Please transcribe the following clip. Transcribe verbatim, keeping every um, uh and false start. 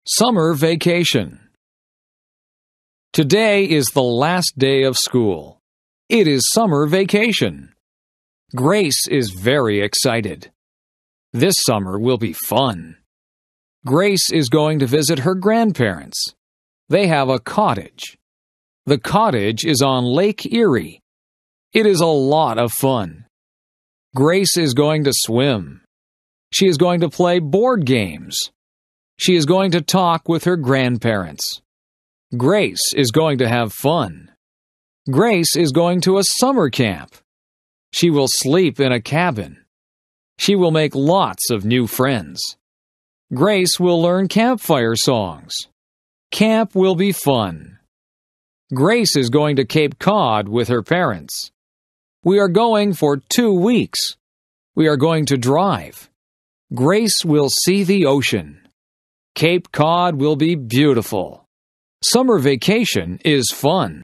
Summer vacation. Today is the last day of school. It is summer vacation. Grace is very excited. This summer will be fun. Grace is going to visit her grandparents. They have a cottage. The cottage is on Lake Erie. It is a lot of fun. Grace is going to swim. She is going to play board games. She is going to talk with her grandparents. Grace is going to have fun. Grace is going to a summer camp. She will sleep in a cabin. She will make lots of new friends. Grace will learn campfire songs. Camp will be fun. Grace is going to Cape Cod with her parents. We are going for two weeks. We are going to drive. Grace will see the ocean. Cape Cod will be beautiful. Summer vacation is fun.